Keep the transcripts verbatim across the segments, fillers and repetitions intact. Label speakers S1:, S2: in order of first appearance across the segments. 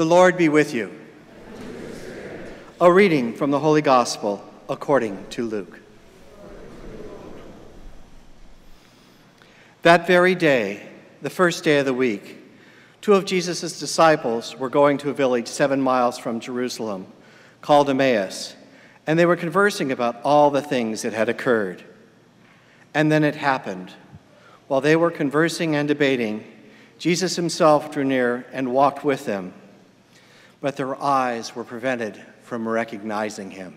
S1: The Lord be with you. A reading from the Holy Gospel according to Luke. That very day, the first day of the week, two of Jesus' disciples were going to a village seven miles from Jerusalem called Emmaus, and they were conversing about all the things that had occurred. And then it happened. While they were conversing and debating, Jesus himself drew near and walked with them, but their eyes were prevented from recognizing him.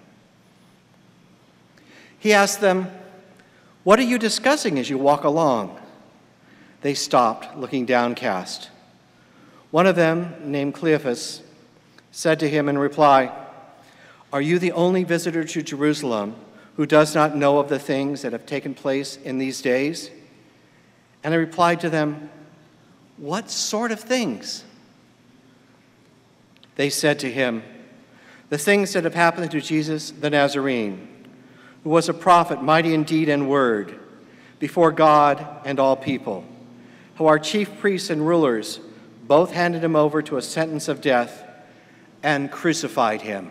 S1: He asked them, "What are you discussing as you walk along?" They stopped, looking downcast. One of them, named Cleophas, said to him in reply, "Are you the only visitor to Jerusalem who does not know of the things that have taken place in these days?" And I replied to them, "What sort of things?" They said to him, "The things that have happened to Jesus the Nazarene, who was a prophet, mighty in deed and word, before God and all people, how our chief priests and rulers both handed him over to a sentence of death and crucified him.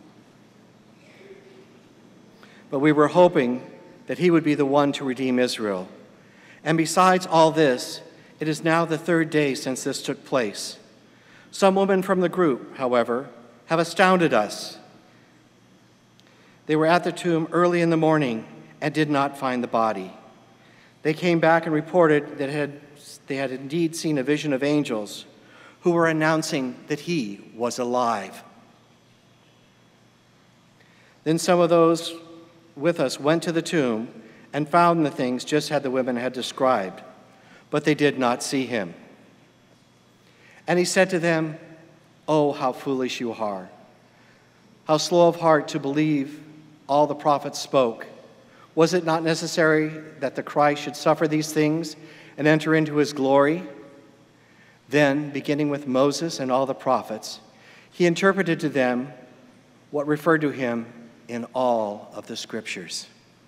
S1: But we were hoping that he would be the one to redeem Israel. And besides all this, it is now the third day since this took place. Some women from the group, however, have astounded us. They were at the tomb early in the morning and did not find the body. They came back and reported that had, they had indeed seen a vision of angels who were announcing that he was alive. Then some of those with us went to the tomb and found the things just as the women had described, but they did not see him. And he said to them, "Oh, how foolish you are! How slow of heart to believe all the prophets spoke. Was it not necessary that the Christ should suffer these things and enter into his glory?" Then, beginning with Moses and all the prophets, he interpreted to them what referred to him in all of the scriptures.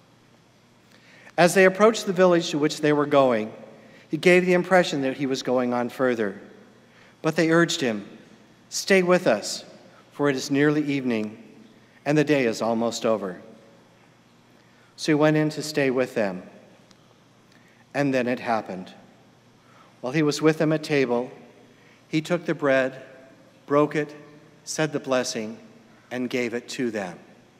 S1: As they approached the village to which they were going, he gave the impression that he was going on further. But they urged him, "Stay with us, for it is nearly evening, and the day is almost over." So he went in to stay with them. And then it happened. While he was with them at table, he took the bread, broke it, said the blessing, and gave it to them.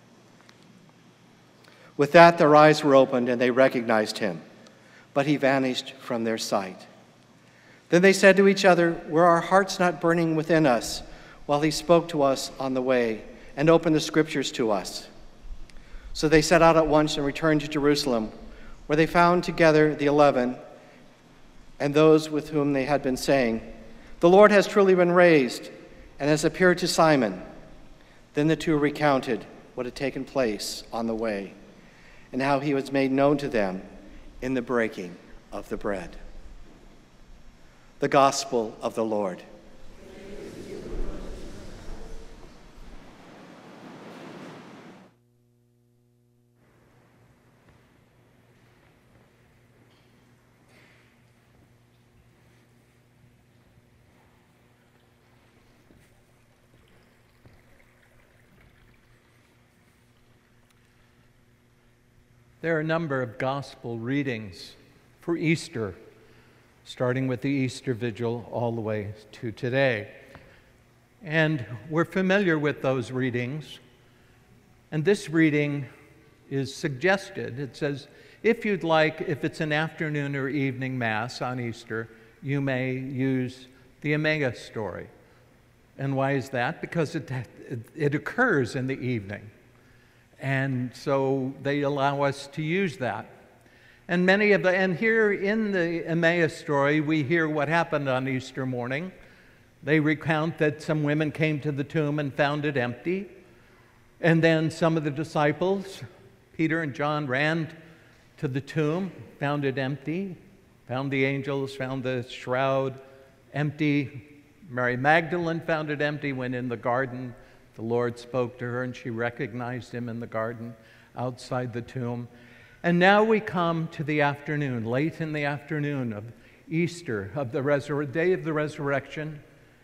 S1: With that, their eyes were opened, and they recognized him, but he vanished from their sight. Then they said to each other, "Were our hearts not burning within us while he spoke to us on the way and opened the scriptures to us?" So they set out at once and returned to Jerusalem, where they found together the eleven and those with whom they had been saying, "The Lord has truly been raised and has appeared to Simon." Then the two recounted what had taken place on the way and how he was made known to them in the breaking of the bread. The Gospel of the Lord.
S2: There are a number of gospel readings for Easter, starting with the Easter Vigil all the way to today. And we're familiar with those readings. And this reading is suggested. It says, if you'd like, if it's an afternoon or evening Mass on Easter, you may use the Emmaus story. And why is that? Because it, it occurs in the evening. And so they allow us to use that. And many of the, and here in the Emmaus story, we hear what happened on Easter morning. They recount that some women came to the tomb and found it empty. And then some of the disciples, Peter and John, ran to the tomb, found it empty, found the angels, found the shroud empty. Mary Magdalene found it empty, went in the garden. The Lord spoke to her, and she recognized him in the garden outside the tomb. And now we come to the afternoon, late in the afternoon of Easter, of the resur- day of the resurrection.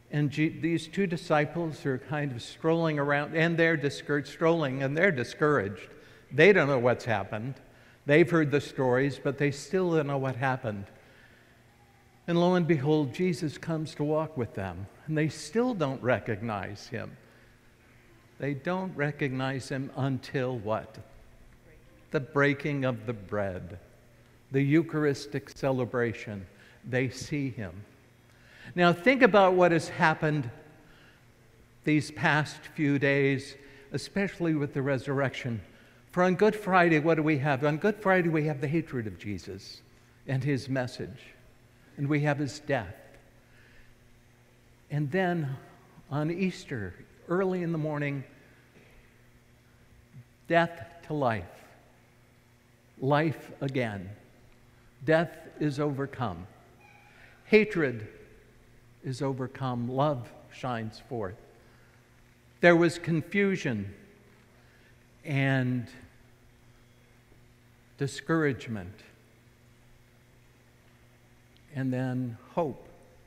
S2: And G- these two disciples are kind of strolling around, and they're discouraged, strolling, and they're discouraged. They don't know what's happened. They've heard the stories, but they still don't know what happened. And lo and behold, Jesus comes to walk with them, and they still don't recognize him. They don't recognize him until what? The breaking of the bread, the Eucharistic celebration. They see him. Now think about what has happened these past few days, especially with the resurrection. For on Good Friday, what do we have? On Good Friday, we have the hatred of Jesus and his message, and we have his death. And then on Easter, early in the morning, death to life, life again. Death is overcome. Hatred is overcome. Love shines forth. There was confusion and discouragement, and then hope.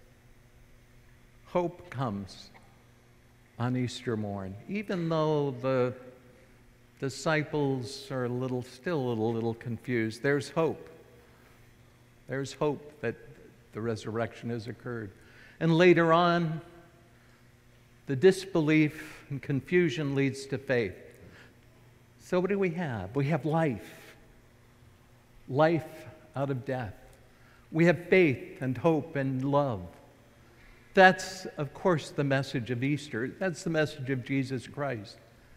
S2: Hope comes on Easter morn, even though the disciples are a little, still a little, little confused. There's hope. There's hope that the resurrection has occurred. And later on, the disbelief and confusion leads to faith. So what do we have? We have life. Life out of death. We have faith and hope and love. That's, of course, the message of Easter. That's the message of Jesus Christ.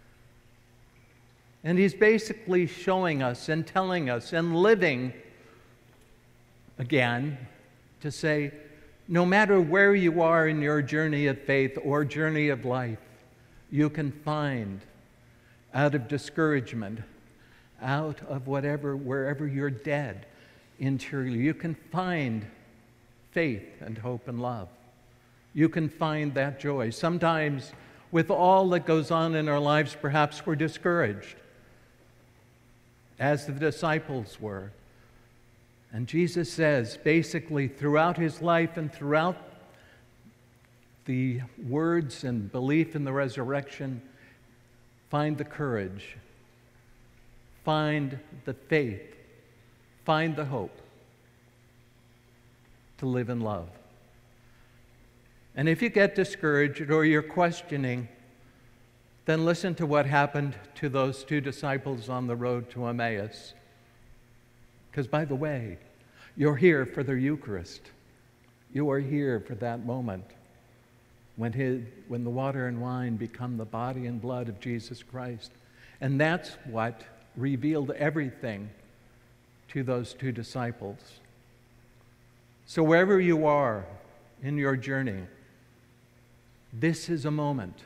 S2: And he's basically showing us and telling us and living again to say, no matter where you are in your journey of faith or journey of life, you can find out of discouragement, out of whatever, wherever you're dead interiorly, you can find faith and hope and love. You can find that joy. Sometimes with all that goes on in our lives, perhaps we're discouraged, as the disciples were. And Jesus says, basically, throughout his life and throughout the words and belief in the resurrection, find the courage, find the faith, find the hope to live in love. And if you get discouraged or you're questioning, then listen to what happened to those two disciples on the road to Emmaus. Because, by the way, you're here for the Eucharist. You are here for that moment when, his, when the water and wine become the body and blood of Jesus Christ. And that's what revealed everything to those two disciples. So wherever you are in your journey, this is a moment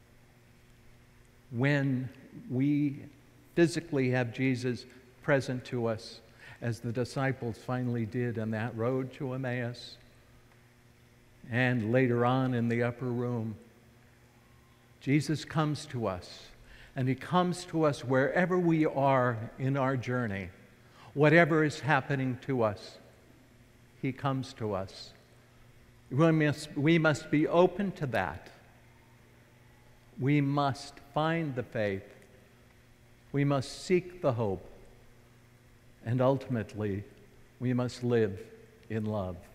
S2: when we physically have Jesus present to us, as the disciples finally did on that road to Emmaus, and later on in the upper room. Jesus comes to us, and he comes to us wherever we are in our journey. Whatever is happening to us, he comes to us. We must, we must be open to that. We must find the faith. We must seek the hope. And ultimately, we must live in love.